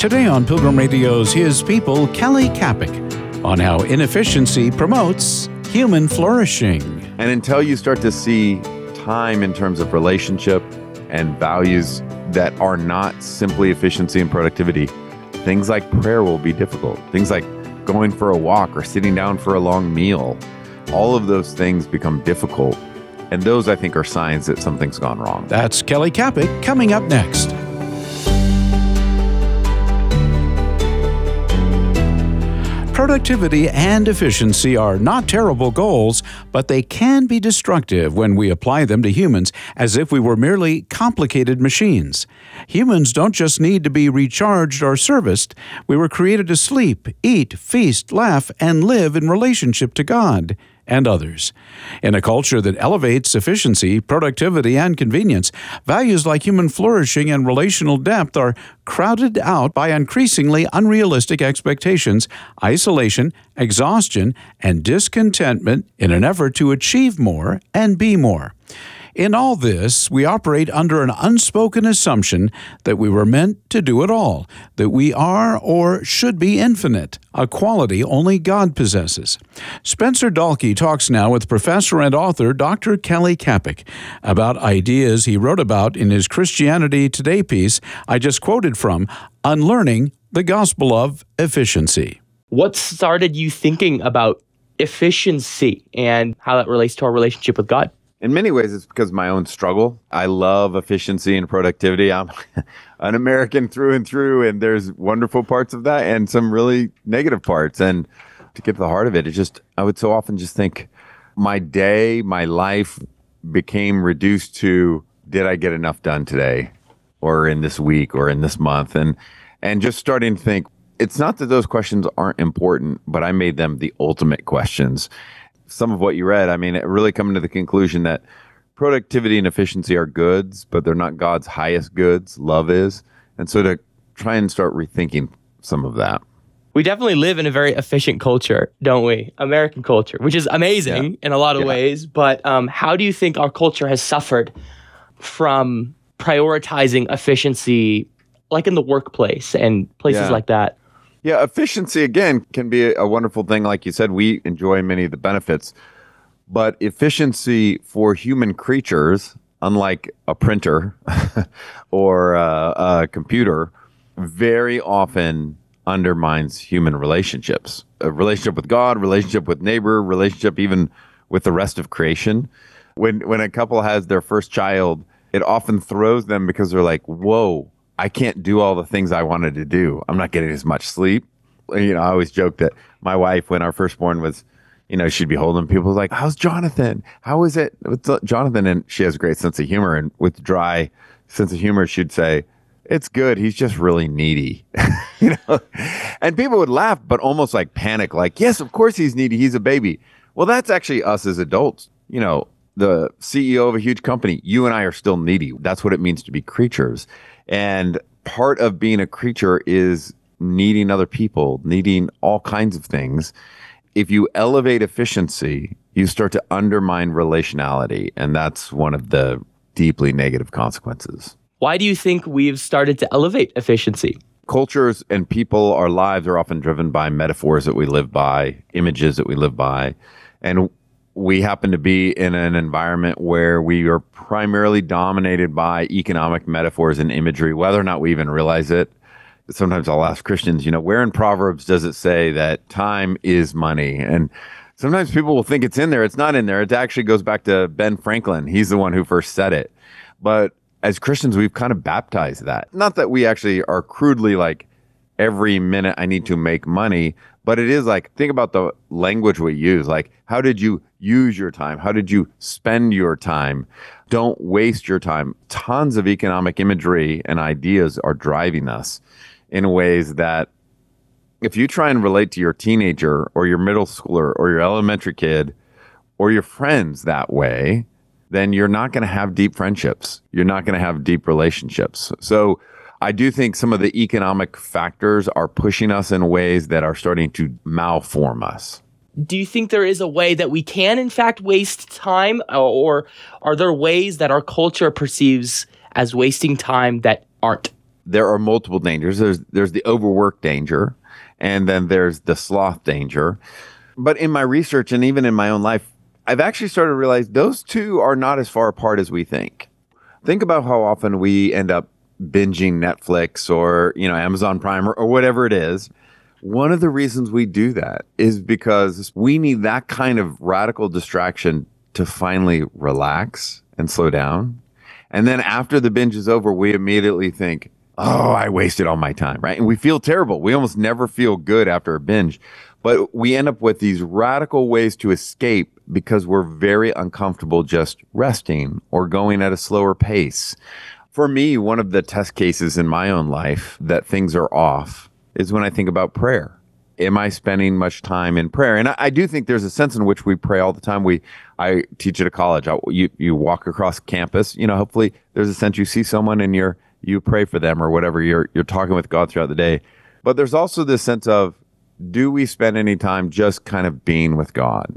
Today on Pilgrim Radio's His People, Kelly Kapic, on how inefficiency promotes human flourishing. And until you start to see time in terms of relationship and values that are not simply efficiency and productivity, things like prayer will be difficult. Things like going for a walk or sitting down for a long meal, all of those things become difficult. And those, I think, are signs that something's gone wrong. That's Kelly Kapic coming up next. Productivity and efficiency are not terrible goals, but they can be destructive when we apply them to humans as if we were merely complicated machines. Humans don't just need to be recharged or serviced. We were created to sleep, eat, feast, laugh, and live in relationship to God and others. In a culture that elevates efficiency, productivity, and convenience, values like human flourishing and relational depth are crowded out by increasingly unrealistic expectations, isolation, exhaustion, and discontentment in an effort to achieve more and be more. In all this, we operate under an unspoken assumption that we were meant to do it all, that we are or should be infinite, a quality only God possesses. Spencer Dahlke talks now with professor and author Dr. Kelly Kapic about ideas he wrote about in his Christianity Today piece I just quoted from, Unlearning the Gospel of Efficiency. What started you thinking about efficiency and how that relates to our relationship with God? In many ways, it's because of my own struggle. I love efficiency and productivity. I'm an American through and through, and there's wonderful parts of that and some really negative parts. And to get to the heart of it, I would so often just think my day, my life became reduced to, did I get enough done today or in this week or in this month? And just starting to think, it's not that those questions aren't important, but I made them the ultimate questions. Some of what you read, it really coming to the conclusion that productivity and efficiency are goods, but they're not God's highest goods. Love is. And so to try and start rethinking some of that. We definitely live in a very efficient culture, don't we? American culture, which is amazing in a lot of ways. But how do you think our culture has suffered from prioritizing efficiency, like in the workplace and places like that? Yeah, efficiency, again, can be a wonderful thing. Like you said, we enjoy many of the benefits. But efficiency for human creatures, unlike a printer or a computer, very often undermines human relationships. A relationship with God, relationship with neighbor, relationship even with the rest of creation. When a couple has their first child, it often throws them because they're like, whoa, I can't do all the things I wanted to do. I'm not getting as much sleep. I always joke that my wife, when our firstborn was, she'd be holding people like, how's Jonathan? How is it with Jonathan? And she has a great sense of humor. And with dry sense of humor, she'd say, it's good. He's just really needy. And people would laugh, but almost like panic, like, yes, of course he's needy. He's a baby. Well, that's actually us as adults. The CEO of a huge company, you and I are still needy. That's what it means to be creatures. And part of being a creature is needing other people, needing all kinds of things. If you elevate efficiency, you start to undermine relationality. And that's one of the deeply negative consequences. Why do you think we've started to elevate efficiency? Cultures and people, our lives are often driven by metaphors that we live by, images that we live by. And we happen to be in an environment where we are primarily dominated by economic metaphors and imagery, whether or not we even realize it. Sometimes I'll ask Christians, where in Proverbs does it say that time is money? And sometimes people will think it's in there. It's not in there. It actually goes back to Ben Franklin. He's the one who first said it. But as Christians, we've kind of baptized that. Not that we actually are crudely like, every minute I need to make money, but it is like, think about the language we use. Like, how did you use your time? How did you spend your time? Don't waste your time. Tons of economic imagery and ideas are driving us in ways that if you try and relate to your teenager or your middle schooler or your elementary kid or your friends that way, then you're not going to have deep friendships. You're not going to have deep relationships. So I do think some of the economic factors are pushing us in ways that are starting to malform us. Do you think there is a way that we can, in fact, waste time? Or are there ways that our culture perceives as wasting time that aren't? there are multiple dangers. There's the overwork danger, and then there's the sloth danger. But in my research and even in my own life, I've actually started to realize those two are not as far apart as we think. Think about how often we end up binging Netflix or, Amazon Prime or whatever it is. One of the reasons we do that is because we need that kind of radical distraction to finally relax and slow down. And then after the binge is over, we immediately think, oh, I wasted all my time, right? And we feel terrible. We almost never feel good after a binge. But we end up with these radical ways to escape because we're very uncomfortable just resting or going at a slower pace. For me, one of the test cases in my own life that things are off is when I think about prayer. Am I spending much time in prayer? And I do think there's a sense in which we pray all the time. I teach at a college. You walk across campus. Hopefully there's a sense you see someone and you pray for them or whatever. You're talking with God throughout the day. But there's also this sense of, do we spend any time just kind of being with God?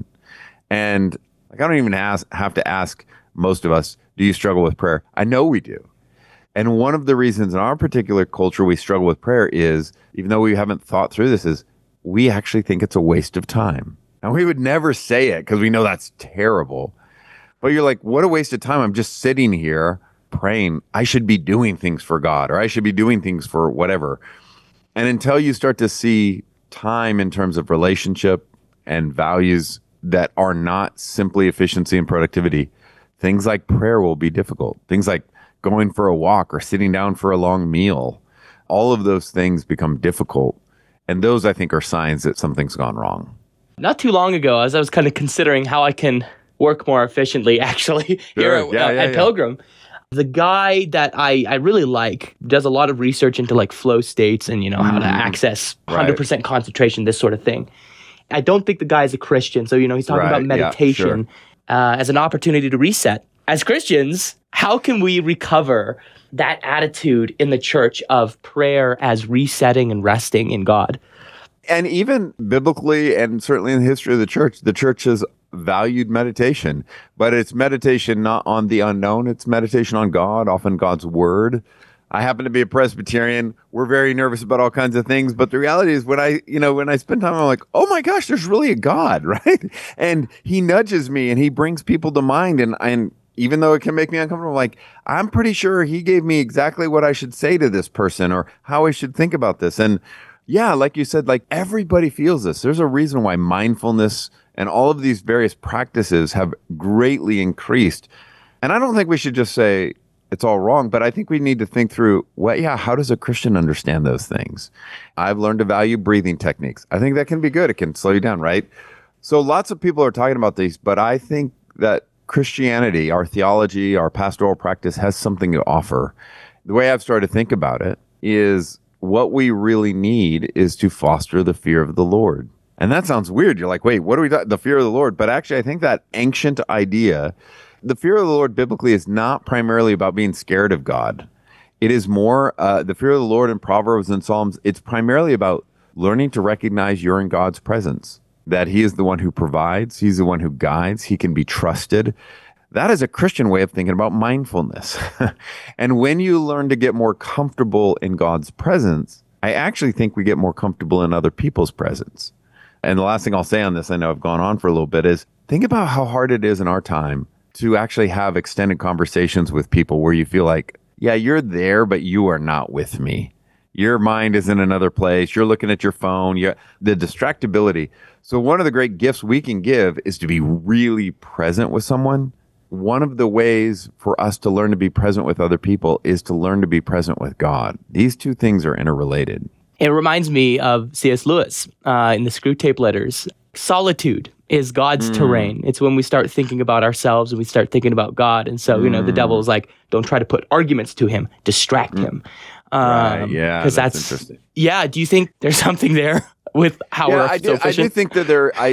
And I don't even have to ask most of us, do you struggle with prayer? I know we do. And one of the reasons in our particular culture we struggle with prayer is, even though we haven't thought through this, is we actually think it's a waste of time. And we would never say it because we know that's terrible. But you're like, what a waste of time. I'm just sitting here praying. I should be doing things for God, or I should be doing things for whatever. And until you start to see time in terms of relationship and values that are not simply efficiency and productivity, things like prayer will be difficult. Things like going for a walk or sitting down for a long meal, all of those things become difficult. And those, I think, are signs that something's gone wrong. Not too long ago, as I was kind of considering how I can work more efficiently, actually, here at Pilgrim, the guy that I really like does a lot of research into like flow states and, how to access 100% concentration, this sort of thing. I don't think the guy is a Christian. So, he's talking about meditation as an opportunity to reset. As Christians, how can we recover that attitude in the church of prayer as resetting and resting in God? And even biblically and certainly in the history of the church has valued meditation, but it's meditation not on the unknown. It's meditation on God, often God's word. I happen to be a Presbyterian. We're very nervous about all kinds of things, but the reality is when I spend time, I'm like, oh my gosh, there's really a God, right? And he nudges me and he brings people to mind. And even though it can make me uncomfortable, like, I'm pretty sure he gave me exactly what I should say to this person or how I should think about this. And yeah, like you said, like everybody feels this. There's a reason why mindfulness and all of these various practices have greatly increased. And I don't think we should just say it's all wrong, but I think we need to think through, how does a Christian understand those things? I've learned to value breathing techniques. I think that can be good. It can slow you down, right? So lots of people are talking about these, but I think that Christianity, our theology, our pastoral practice has something to offer. The way I've started to think about it is what we really need is to foster the fear of the Lord. And that sounds weird. You're like, wait, what are we talking? The fear of the Lord. But actually, I think that ancient idea, the fear of the Lord biblically is not primarily about being scared of God. It is more the fear of the Lord in Proverbs and Psalms. It's primarily about learning to recognize you're in God's presence, that he is the one who provides. He's the one who guides. He can be trusted. That is a Christian way of thinking about mindfulness. And when you learn to get more comfortable in God's presence, I actually think we get more comfortable in other people's presence. And the last thing I'll say on this, I know I've gone on for a little bit, is think about how hard it is in our time to actually have extended conversations with people where you feel like, yeah, you're there, but you are not with me. Your mind is in another place. You're looking at your phone. The distractibility. So one of the great gifts we can give is to be really present with someone. One of the ways for us to learn to be present with other people is to learn to be present with God. These two things are interrelated. It reminds me of C.S. Lewis in the Screwtape Letters. Solitude is God's terrain. It's when we start thinking about ourselves and we start thinking about God. And so, the devil is like, don't try to put arguments to him, distract him. Right, yeah, that's interesting. Yeah, do you think there's something there with how we're so efficient? I do think that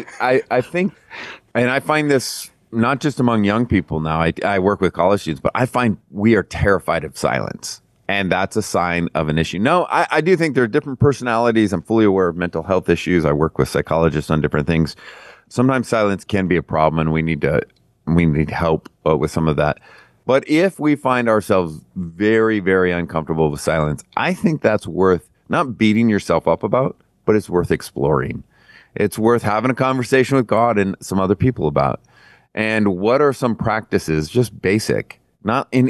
I think, and I find this not just among young people now, I work with college students, but I find we are terrified of silence. And that's a sign of an issue. No, I do think there are different personalities. I'm fully aware of mental health issues. I work with psychologists on different things. Sometimes silence can be a problem and we need help with some of that. But if we find ourselves very, very uncomfortable with silence, I think that's worth not beating yourself up about, but it's worth exploring. It's worth having a conversation with God and some other people about. And what are some practices, just basic, not in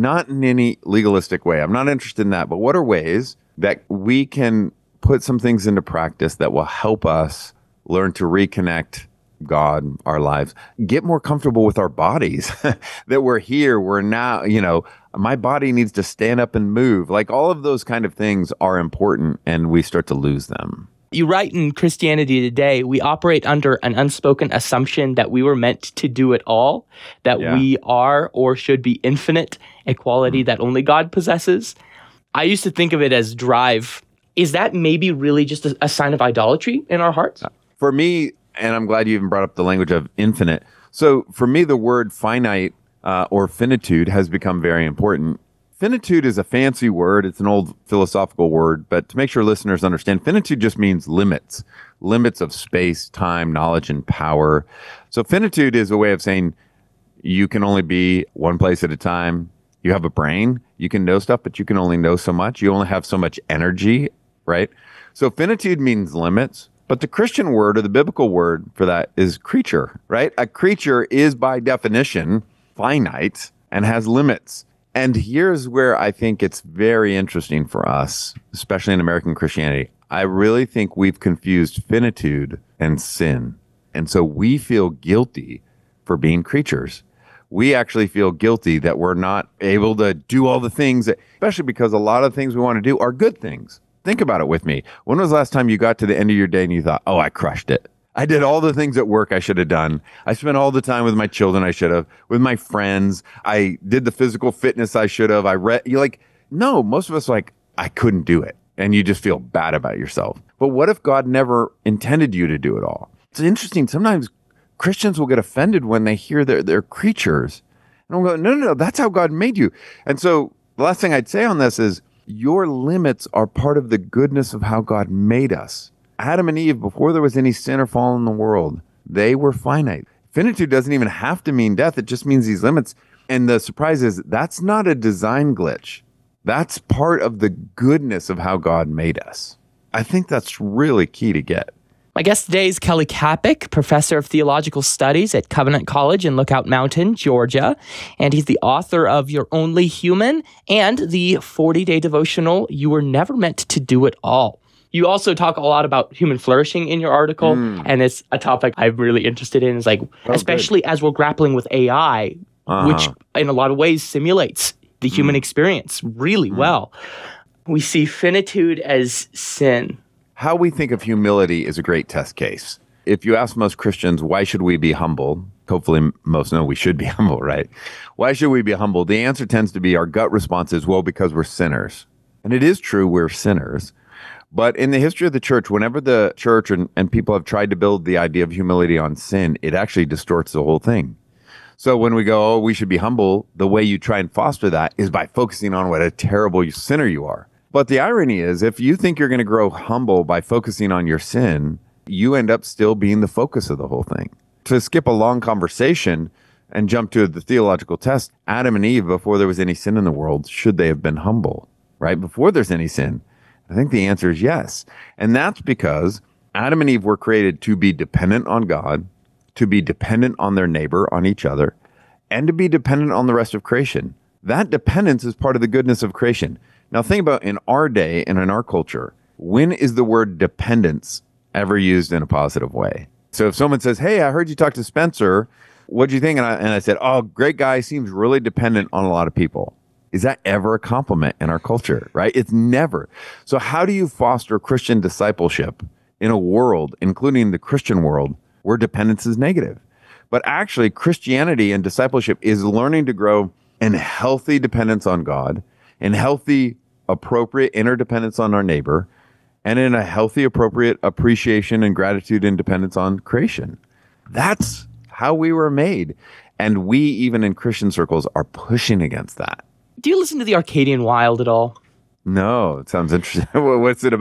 any legalistic way. I'm not interested in that, but what are ways that we can put some things into practice that will help us learn to reconnect God, our lives, get more comfortable with our bodies, that we're here, we're now, my body needs to stand up and move. Like all of those kind of things are important and we start to lose them. You write in Christianity Today, we operate under an unspoken assumption that we were meant to do it all, that we are or should be infinite, a quality that only God possesses. I used to think of it as drive. Is that maybe really just a sign of idolatry in our hearts? For me, and I'm glad you even brought up the language of infinite. So for me, the word finite or finitude has become very important. Finitude is a fancy word. It's an old philosophical word, but to make sure listeners understand, finitude just means limits of space, time, knowledge, and power. So finitude is a way of saying you can only be one place at a time. You have a brain, you can know stuff, but you can only know so much. You only have so much energy, right? So finitude means limits. But the Christian word or the biblical word for that is creature, right? A creature is by definition finite and has limits. And here's where I think it's very interesting for us, especially in American Christianity. I really think we've confused finitude and sin. And so we feel guilty for being creatures. We actually feel guilty that we're not able to do all the things, especially because a lot of things we want to do are good things. Think about it with me. When was the last time you got to the end of your day and you thought, oh, I crushed it? I did all the things at work I should have done. I spent all the time with my children I should have, with my friends. I did the physical fitness I should have. I read. You're like, no, most of us are like, I couldn't do it. And you just feel bad about yourself. But what if God never intended you to do it all? It's interesting. Sometimes Christians will get offended when they hear they're creatures. And I'll go, no, that's how God made you. And so the last thing I'd say on this is, your limits are part of the goodness of how God made us. Adam and Eve, before there was any sin or fall in the world, they were finite. Finitude doesn't even have to mean death. It just means these limits. And the surprise is that's not a design glitch. That's part of the goodness of how God made us. I think that's really key to get. My guest today is Kelly Kapic, professor of theological studies at Covenant College in Lookout Mountain, Georgia. And he's the author of You're Only Human and the 40-day devotional, You Were Never Meant to Do It All. You also talk a lot about human flourishing in your article, and it's a topic I'm really interested in. Is like, especially as we're grappling with AI, which in a lot of ways simulates the human experience really well. We see finitude as sin. How we think of humility is a great test case. If you ask most Christians, why should we be humble? Hopefully most know we should be humble, right? Why should we be humble? The answer tends to be our gut response is, well, because we're sinners. And it is true, we're sinners. But in the history of the church, whenever the church and people have tried to build the idea of humility on sin, it actually distorts the whole thing. So when we go, oh, we should be humble, the way you try and foster that is by focusing on what a terrible sinner you are. But the irony is, if you think you're going to grow humble by focusing on your sin, you end up still being the focus of the whole thing. To skip a long conversation and jump to the theological test, Adam and Eve, before there was any sin in the world, should they have been humble, right? Before there's any sin? I think the answer is yes. And that's because Adam and Eve were created to be dependent on God, to be dependent on their neighbor, on each other, and to be dependent on the rest of creation. That dependence is part of the goodness of creation. Now think about in our day and in our culture, when is the word dependence ever used in a positive way? So if someone says, hey, I heard you talk to Spencer, what'd you think? And I said, oh, great guy, seems really dependent on a lot of people. Is that ever a compliment in our culture, right? It's never. So how do you foster Christian discipleship in a world, including the Christian world, where dependence is negative? But actually, Christianity and discipleship is learning to grow in healthy dependence on God, in healthy, appropriate interdependence on our neighbor, and in a healthy, appropriate appreciation and gratitude and dependence on creation. That's how we were made. And we, even in Christian circles, are pushing against that. Do you listen to the Arcadian Wild at all? No, it sounds interesting. What's it about?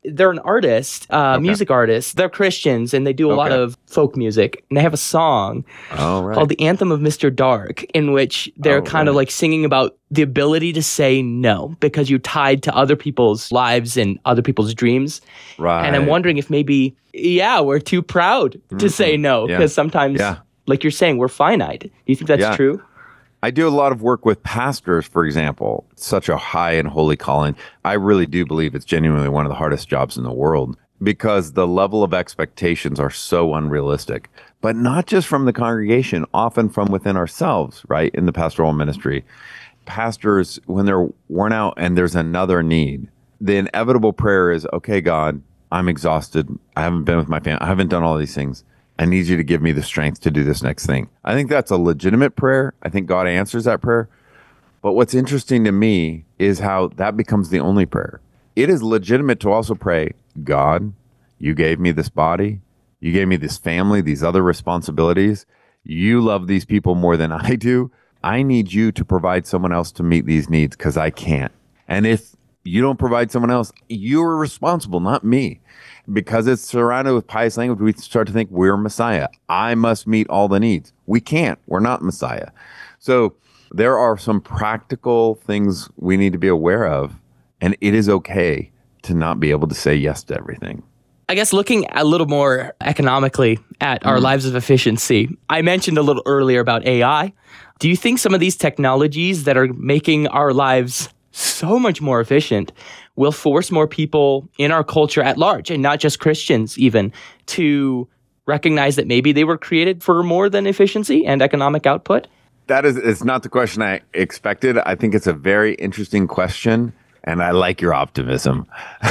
they're an artist, music artist. They're Christians, and they do a lot of folk music. And they have a song called The Anthem of Mr. Dark, in which they're kind of like singing about the ability to say no because you're tied to other people's lives and other people's dreams. Right. And I'm wondering if maybe, we're too proud to say no because sometimes, like you're saying, we're finite. Do you think that's true? I do a lot of work with pastors, for example. Such a high and holy calling. I really do believe it's genuinely one of the hardest jobs in the world because the level of expectations are so unrealistic, but not just from the congregation, often from within ourselves, right? In the pastoral ministry, pastors, when they're worn out and there's another need, the inevitable prayer is, okay, God, I'm exhausted. I haven't been with my family. I haven't done all these things. I need you to give me the strength to do this next thing. I think that's a legitimate prayer. I think God answers that prayer. But what's interesting to me is how that becomes the only prayer. It is legitimate to also pray, God, you gave me this body. You gave me this family, these other responsibilities. You love these people more than I do. I need you to provide someone else to meet these needs because I can't. And if you don't provide someone else, you're responsible, not me. Because it's surrounded with pious language, we start to think we're Messiah. I must meet all the needs. We can't. We're not Messiah. So there are some practical things we need to be aware of, and it is okay to not be able to say yes to everything. I guess looking a little more economically at our lives of efficiency, I mentioned a little earlier about AI. Do you think some of these technologies that are making our lives so much more efficient will force more people in our culture at large, and not just Christians even, to recognize that maybe they were created for more than efficiency and economic output? It's not the question I expected. I think it's a very interesting question, and I like your optimism.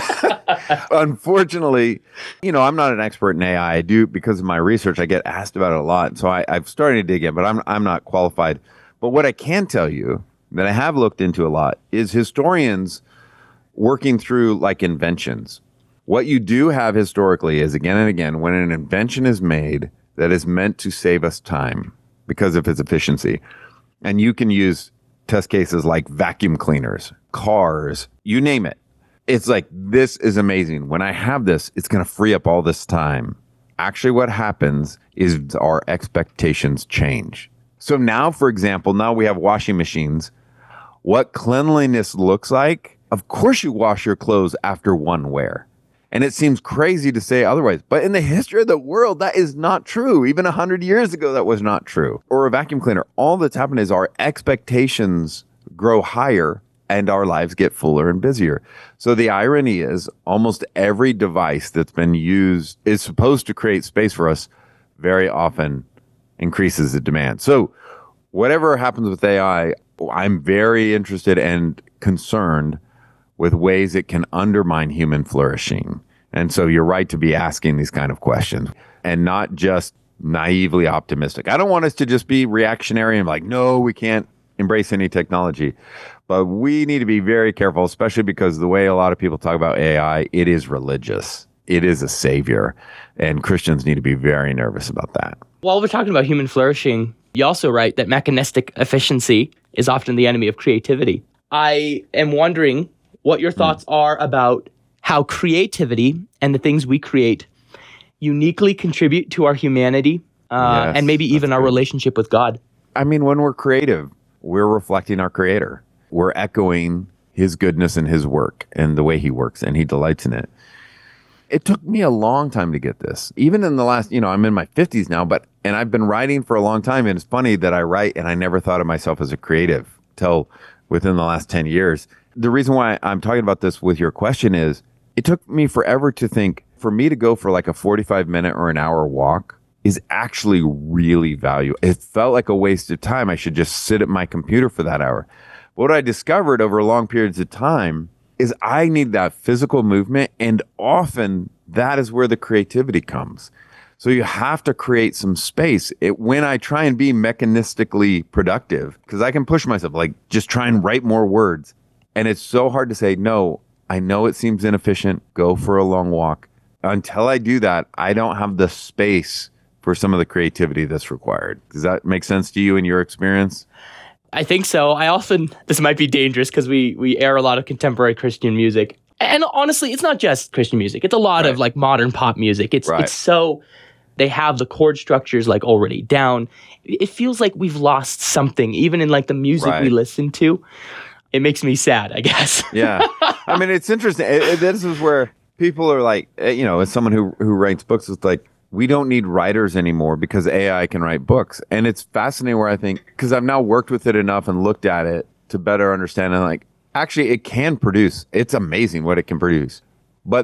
Unfortunately, I'm not an expert in AI. I do, because of my research, I get asked about it a lot. So I've started to dig in, but I'm not qualified. But what I can tell you that I have looked into a lot is historians working through like inventions. What you do have historically is, again and again, when an invention is made that is meant to save us time because of its efficiency, and you can use test cases like vacuum cleaners, cars, you name it. It's like, this is amazing. When I have this, it's going to free up all this time. Actually, what happens is our expectations change. So now, for example, now we have washing machines. What cleanliness looks like, of course you wash your clothes after one wear. And it seems crazy to say otherwise. But in the history of the world, that is not true. Even 100 years ago, that was not true. Or a vacuum cleaner. All that's happened is our expectations grow higher and our lives get fuller and busier. So the irony is almost every device that's been used is supposed to create space for us, very often increases the demand. So whatever happens with AI, I'm very interested and concerned with ways it can undermine human flourishing. And so you're right to be asking these kind of questions and not just naively optimistic. I don't want us to just be reactionary and like, no, we can't embrace any technology. But we need to be very careful, especially because the way a lot of people talk about AI, it is religious. It is a savior. And Christians need to be very nervous about that. While we're talking about human flourishing, you also write that mechanistic efficiency is often the enemy of creativity. I am wondering what your thoughts are about how creativity and the things we create uniquely contribute to our humanity and maybe even our relationship with God. I mean, when we're creative, we're reflecting our Creator. We're echoing His goodness and His work and the way He works, and He delights in it. It took me a long time to get this. Even in the last, I'm in my 50s now, and I've been writing for a long time. And it's funny that I write and I never thought of myself as a creative till within the last 10 years. The reason why I'm talking about this with your question is it took me forever to think for me to go for like a 45-minute or an hour walk is actually really valuable. It felt like a waste of time. I should just sit at my computer for that hour. But what I discovered over long periods of time is I need that physical movement, and often that is where the creativity comes. So you have to create some space. When I try and be mechanistically productive, because I can push myself, like just try and write more words. And it's so hard to say, no, I know it seems inefficient, go for a long walk. Until I do that, I don't have the space for some of the creativity that's required. Does that make sense to you in your experience? I think so. This might be dangerous because we air a lot of contemporary Christian music. And honestly, it's not just Christian music. It's a lot of like modern pop music. It's so, they have the chord structures like already down. It feels like we've lost something, even in like the music we listen to. It makes me sad, I guess. Yeah. I mean, it's interesting. This is where people are like, as someone who writes books, it's like, we don't need writers anymore because AI can write books. And it's fascinating where I think, because I've now worked with it enough and looked at it to better understand, and like, actually, it can produce. It's amazing what it can produce. But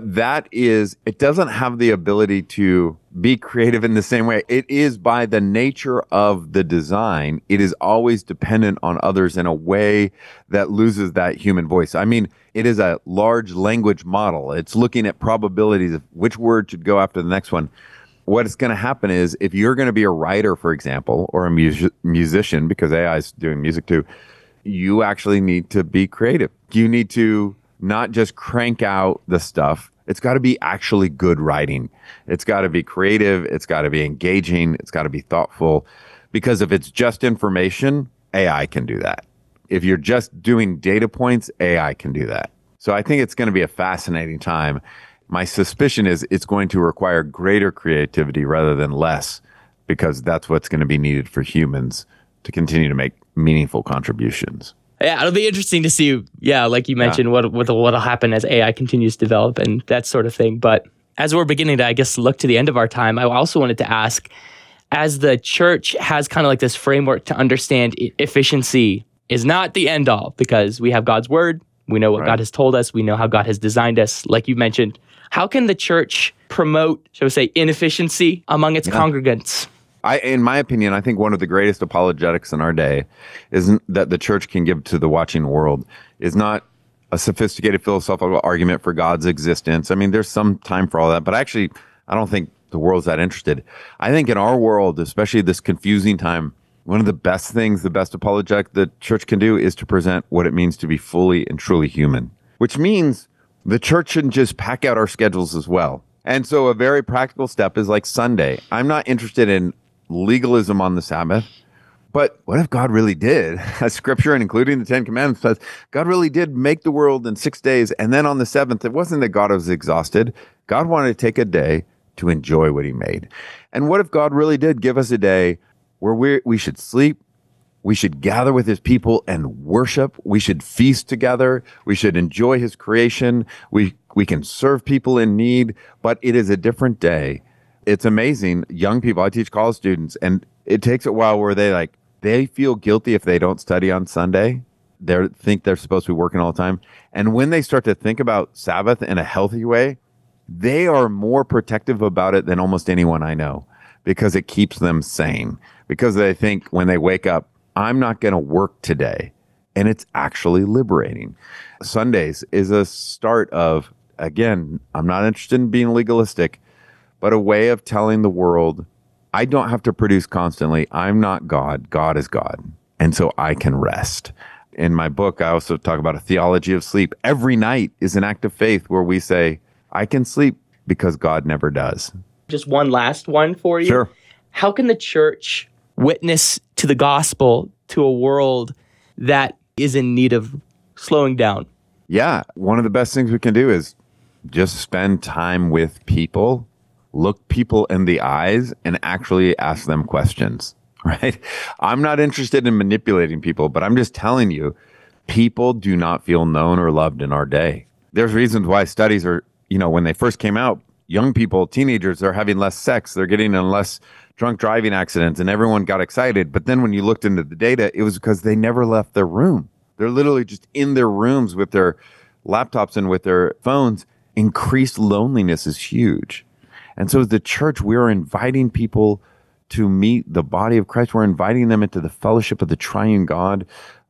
it doesn't have the ability to be creative in the same way. It is, by the nature of the design, it is always dependent on others in a way that loses that human voice. I mean, it is a large language model. It's looking at probabilities of which word should go after the next one. What is going to happen is, if you're going to be a writer, for example, or a musician, because AI is doing music too, you actually need to be creative. You need to not just crank out the stuff. It's got to be actually good writing. It's got to be creative. It's got to be engaging. It's got to be thoughtful. Because if it's just information, AI can do that. If you're just doing data points, AI can do that. So I think it's going to be a fascinating time. My suspicion is it's going to require greater creativity rather than less, because that's what's going to be needed for humans to continue to make meaningful contributions. Yeah, it'll be interesting to see, like you mentioned, what'll happen as AI continues to develop and that sort of thing. But as we're beginning to, I guess, look to the end of our time, I also wanted to ask, as the church has kind of like this framework to understand efficiency is not the end all, because we have God's word, we know what God has told us, we know how God has designed us, like you mentioned. How can the church promote, shall we say, inefficiency among its congregants? In my opinion, I think one of the greatest apologetics in our day is that the church can give to the watching world is not a sophisticated philosophical argument for God's existence. I mean, there's some time for all that, but actually, I don't think the world's that interested. I think in our world, especially this confusing time, one of the best things, the best apologetic the church can do is to present what it means to be fully and truly human, which means the church shouldn't just pack out our schedules as well. And so a very practical step is like Sunday. I'm not interested in legalism on the Sabbath, but what if God really did? As Scripture, and including the Ten Commandments, says God really did make the world in 6 days, and then on the seventh, it wasn't that God was exhausted. God wanted to take a day to enjoy what he made. And what if God really did give us a day where we should sleep, we should gather with his people and worship, we should feast together, we should enjoy his creation, we can serve people in need, but it is a different day. It's amazing. Young people, I teach college students, and it takes a while where they feel guilty if they don't study on Sunday. They think they're supposed to be working all the time. And when they start to think about Sabbath in a healthy way, they are more protective about it than almost anyone I know, because it keeps them sane. Because they think when they wake up, I'm not going to work today. And it's actually liberating. Sundays is a start of, again, I'm not interested in being legalistic, but a way of telling the world, I don't have to produce constantly. I'm not God. God is God. And so I can rest. In my book, I also talk about a theology of sleep. Every night is an act of faith where we say, I can sleep because God never does. Just one last one for you. Sure. How can the church witness to the gospel to a world that is in need of slowing down? Yeah. One of the best things we can do is just spend time with people, look people in the eyes, and actually ask them questions, right? I'm not interested in manipulating people, but I'm just telling you, people do not feel known or loved in our day. There's reasons why studies are, when they first came out, young people, teenagers, are having less sex, they're getting in less drunk driving accidents, and everyone got excited. But then when you looked into the data, it was because they never left their room. They're literally just in their rooms with their laptops and with their phones. Increased loneliness is huge. And so as the church, we're inviting people to meet the body of Christ. We're inviting them into the fellowship of the triune God.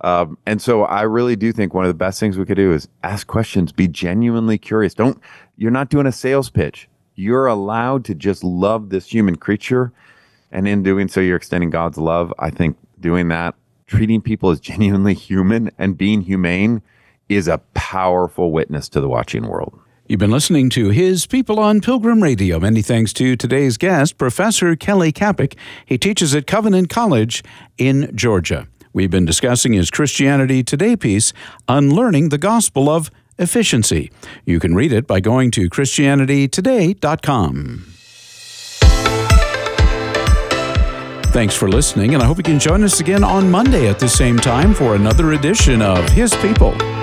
And so I really do think one of the best things we could do is ask questions, be genuinely curious. You're not doing a sales pitch. You're allowed to just love this human creature. And in doing so, you're extending God's love. I think doing that, treating people as genuinely human and being humane is a powerful witness to the watching world. You've been listening to His People on Pilgrim Radio. Many thanks to today's guest, Professor Kelly Kapic. He teaches at Covenant College in Georgia. We've been discussing his Christianity Today piece, Unlearning the Gospel of Efficiency. You can read it by going to ChristianityToday.com. Thanks for listening, and I hope you can join us again on Monday at the same time for another edition of His People.